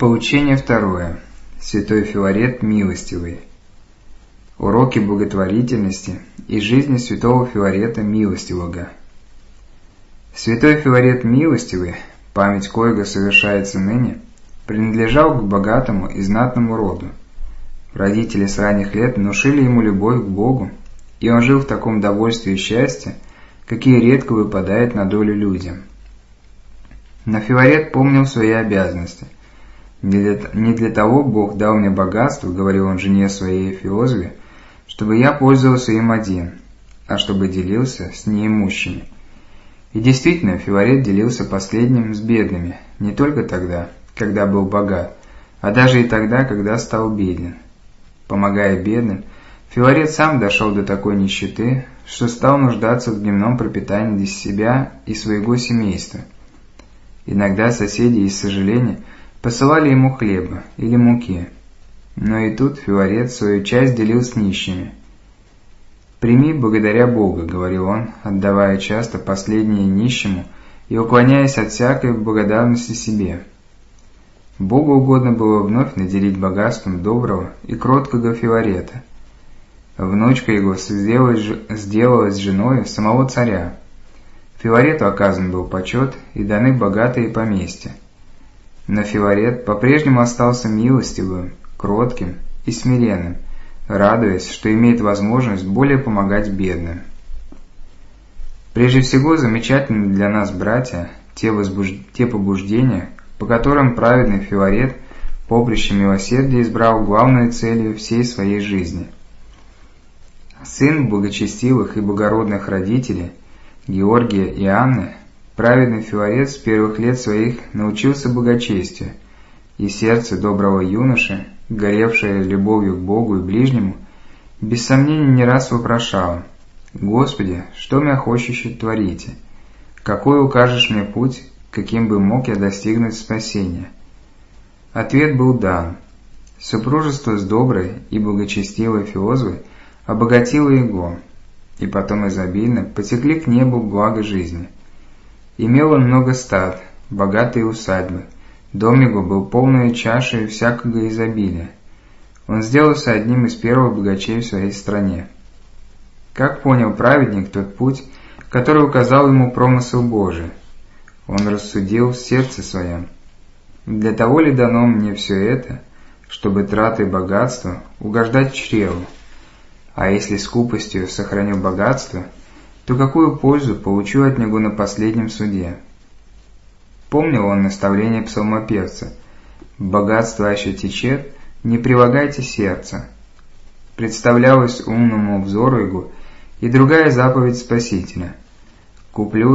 Поучение второе. Святой Филарет Милостивый. Уроки благотворительности и жизни святого Филарета Милостивого. Святой Филарет Милостивый, память коего совершается ныне, принадлежал к богатому и знатному роду. Родители с ранних лет внушили ему любовь к Богу, и он жил в таком довольстве и счастье, какие редко выпадают на долю людям. Но Филарет помнил свои обязанности. «Не для того Бог дал мне богатство, — говорил он жене своей Феозве, — чтобы я пользовался им один, а чтобы делился с неимущими». И действительно, Филарет делился последним с бедными, не только тогда, когда был богат, а даже и тогда, когда стал беден. Помогая бедным, Филарет сам дошел до такой нищеты, что стал нуждаться в дневном пропитании для себя и своего семейства. Иногда соседи из сожаления посылали ему хлеба или муки, но и тут Филарет свою часть делил с нищими. «Прими благодаря Бога, — говорил он, отдавая часто последнее нищему и уклоняясь от всякой благодарности себе». Богу угодно было вновь наделить богатством доброго и кроткого Филарета. Внучка его сделалась женой самого царя. Филарету оказан был почет и даны богатые поместья. Но Филарет по-прежнему остался милостивым, кротким и смиренным, радуясь, что имеет возможность более помогать бедным. Прежде всего, замечательны для нас, братья, те побуждения, по которым праведный Филарет поприще милосердия избрал главной целью всей своей жизни. Сын благочестивых и благородных родителей, Георгия и Анны, праведный Филарет с первых лет своих научился благочестию, и сердце доброго юноши, горевшее любовью к Богу и ближнему, без сомнения не раз вопрошало: «Господи, что меня хочешь творите? Какой укажешь мне путь, каким бы мог я достигнуть спасения?» Ответ был дан. Супружество с доброй и благочестивой Феозвой обогатило его, и потом изобильно потекли к небу блага жизни. Имел он много стад, богатые усадьбы, дом его был полной чашей всякого изобилия. Он сделался одним из первых богачей в своей стране. Как понял праведник тот путь, который указал ему промысел Божий? Он рассудил в сердце своем: «Для того ли дано мне все это, чтобы тратой богатства угождать чреву? А если скупостью сохраню богатство, то какую пользу получу от него на последнем суде?» Помнил он наставление псалмопевца: «Богатство аще течет, не прилагайте сердца». Представлялась умному взору его и другая заповедь Спасителя: «Куплю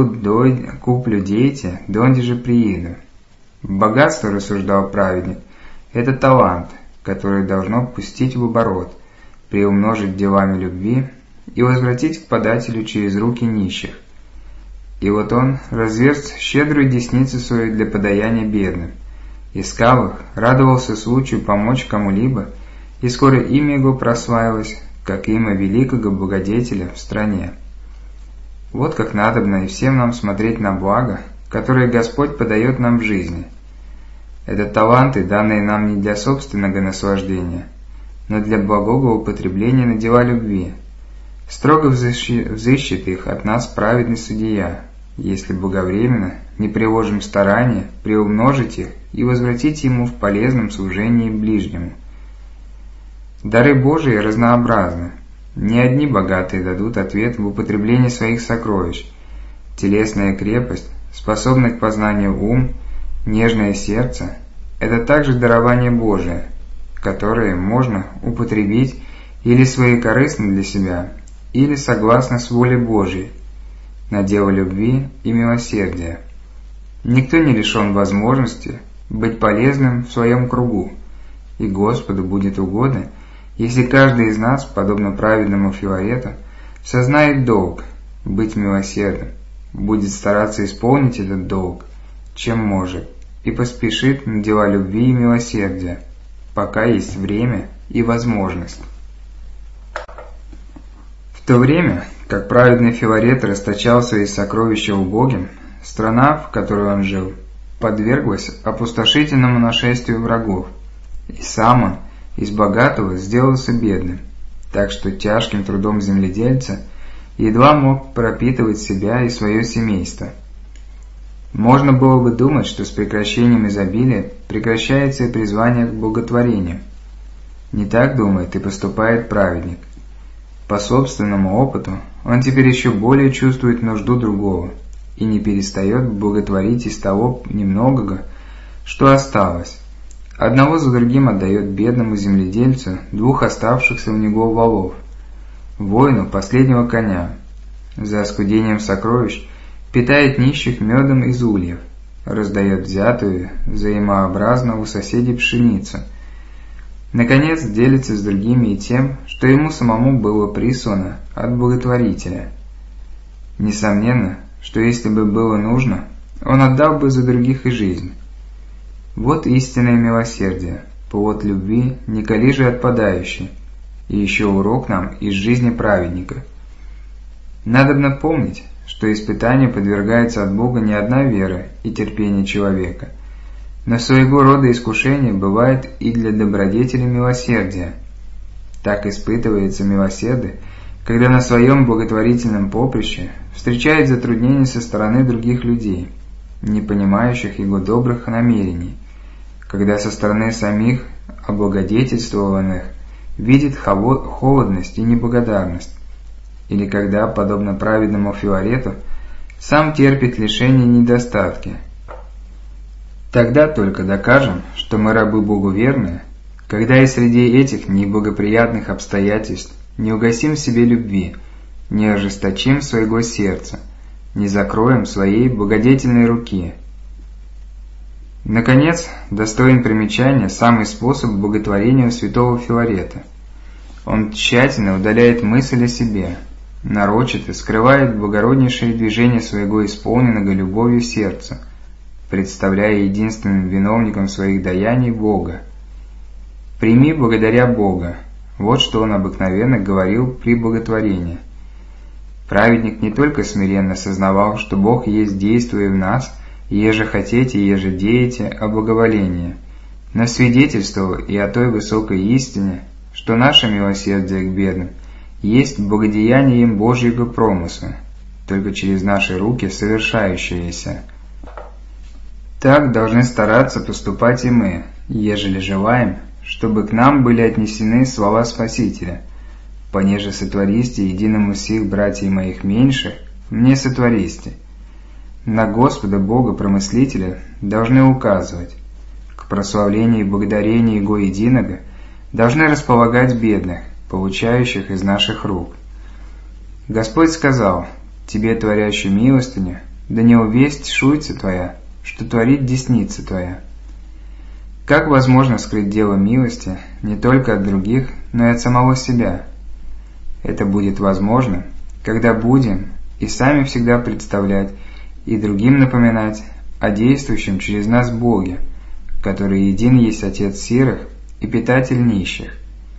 дейте, донде же прииду». Богатство, рассуждал праведник, — это талант, который должно пустить в оборот, приумножить делами любви и возвратить к подателю через руки нищих. И вот он разверз щедрую десницу свою для подаяния бедным, искал их, радовался случаю помочь кому-либо, и скоро имя его прославилось, как имя великого благодетеля в стране. Вот как надобно и всем нам смотреть на благо, которое Господь подает нам в жизни. Это таланты, данные нам не для собственного наслаждения, но для благого употребления на дела любви. Строго взыщет их от нас праведный судья, если благовременно не приложим старания приумножить их и возвратить ему в полезном служении ближнему. Дары Божии разнообразны. Не одни богатые дадут ответ в употреблении своих сокровищ. Телесная крепость, способный к познанию ум, нежное сердце – это также дарование Божие, которое можно употребить или своекорыстно для себя, или согласно с волей Божией, на дело любви и милосердия. Никто не лишен возможности быть полезным в своем кругу, и Господу будет угодно, если каждый из нас, подобно праведному Филарету, сознает долг быть милосердным, будет стараться исполнить этот долг, чем может, и поспешит на дела любви и милосердия, пока есть время и возможность. В то время, как праведный Филарет расточал свои сокровища убогим, страна, в которой он жил, подверглась опустошительному нашествию врагов, и сам он из богатого сделался бедным, так что тяжким трудом земледельца едва мог пропитывать себя и свое семейство. Можно было бы думать, что с прекращением изобилия прекращается и призвание к благотворению. Не так думает и поступает праведник. По собственному опыту он теперь еще более чувствует нужду другого и не перестает благотворить из того немногого, что осталось. Одного за другим отдает бедному земледельцу 2 оставшихся у него волов, воину последнего коня. За оскудением сокровищ питает нищих медом из ульев, раздает взятую взаимообразно у соседей пшеницу. Наконец, делится с другими и тем, что ему самому было прислано от благотворителя. Несомненно, что если бы было нужно, он отдал бы за других и жизнь. Вот истинное милосердие, плод любви, не кали же отпадающий, и еще урок нам из жизни праведника. Надобно помнить, что испытанию подвергается от Бога не одна вера и терпение человека, но своего рода искушение бывает и для добродетели милосердия. Так испытывается милосердие, когда на своем благотворительном поприще встречает затруднения со стороны других людей, не понимающих его добрых намерений, когда со стороны самих облагодетельствованных видит холодность и неблагодарность, или когда, подобно праведному Филарету, сам терпит лишения и недостатки. Тогда только докажем, что мы рабы Богу верные, когда и среди этих неблагоприятных обстоятельств не угасим в себе любви, не ожесточим своего сердца, не закроем своей благодетельной руки. Наконец, достоин примечания самый способ благотворения у святого Филарета. Он тщательно удаляет мысль о себе, нарочито скрывает благороднейшие движения своего исполненного любовью сердца, представляя единственным виновником своих даяний Бога. «Прими благодаря Бога», вот что он обыкновенно говорил при благотворении. Праведник не только смиренно сознавал, что Бог есть действуя в нас, еже хотите, еже деете о благоволении, но свидетельствовал и о той высокой истине, что наше милосердие к бедным есть благодеянием Божьего промысла, только через наши руки совершающееся. Так должны стараться поступать и мы, ежели желаем, чтобы к нам были отнесены слова Спасителя: «Понеже сотвористе единому сих братьев моих меньших, мне сотвористе». На Господа Бога Промыслителя должны указывать, к прославлению и благодарению Его единого должны располагать бедных, получающих из наших рук. Господь сказал: «Тебе, творящий милостыню, да не увесть шуйца твоя, что творит десница твоя». Как возможно скрыть дело милости не только от других, но и от самого себя? Это будет возможно, когда будем и сами всегда представлять и другим напоминать о действующем через нас Боге, который един есть Отец сирых и питатель нищих.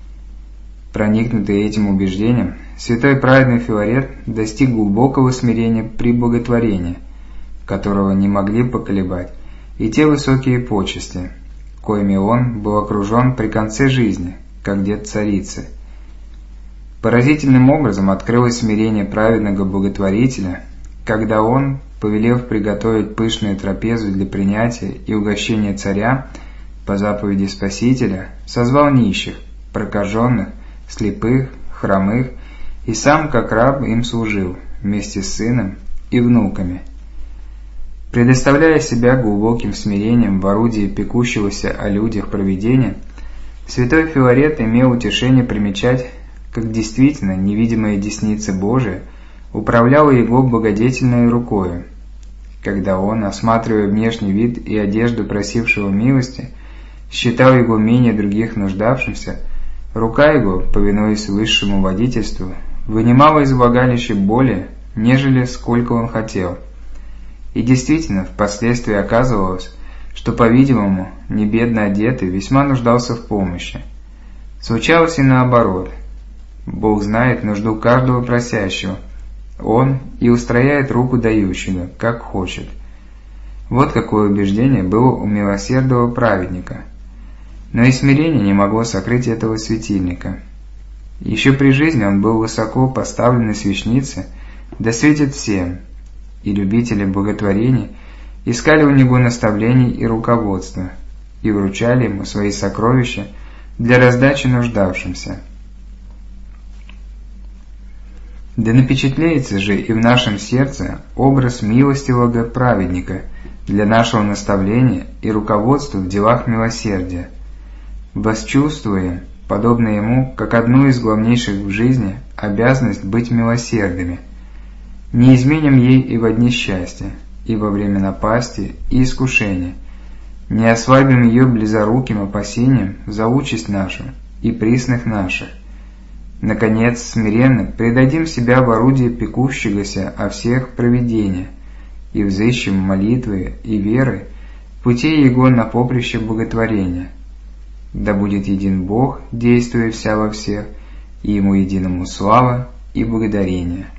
Проникнутый этим убеждением, святой праведный Филарет достиг глубокого смирения при благотворении, которого не могли поколебать и те высокие почести, коими он был окружен при конце жизни, как дед царицы. Поразительным образом открылось смирение праведного благотворителя, когда он, повелев приготовить пышную трапезу для принятия и угощения царя, по заповеди Спасителя, созвал нищих, прокаженных, слепых, хромых, и сам, как раб, им служил, вместе с сыном и внуками. Предоставляя себя глубоким смирением в орудии пекущегося о людях провидения, святой Филарет имел утешение примечать, как действительно невидимая десница Божия управляла его благодетельной рукою, когда он, осматривая внешний вид и одежду просившего милости, считал его менее других нуждавшимся, рука его, повинуясь высшему водительству, вынимала из влагалища более, нежели сколько он хотел. И действительно, впоследствии оказывалось, что, по-видимому, небедно одетый весьма нуждался в помощи. Случалось и наоборот. Бог знает нужду каждого просящего, Он и устрояет руку дающего, как хочет. Вот какое убеждение было у милосердного праведника. Но и смирение не могло сокрыть этого светильника. Еще при жизни он был высоко поставленной свечнице, да светит всем, и любители боготворений искали у него наставлений и руководства, и вручали ему свои сокровища для раздачи нуждавшимся. Да напечатлеется же и в нашем сердце образ милостивого праведника для нашего наставления и руководства в делах милосердия, восчувствуем, подобно ему, как одну из главнейших в жизни обязанность быть милосердными, не изменим ей и во дни счастья, и во время напасти и искушения, не ослабим ее близоруким опасением за участь нашу и присных наших. Наконец, смиренно предадим себя в орудие пекущегося о всех провидения, и взыщем молитвы и веры путей Его на поприще боготворения. Да будет един Бог, действуя вся во всех, и Ему единому слава и благодарение.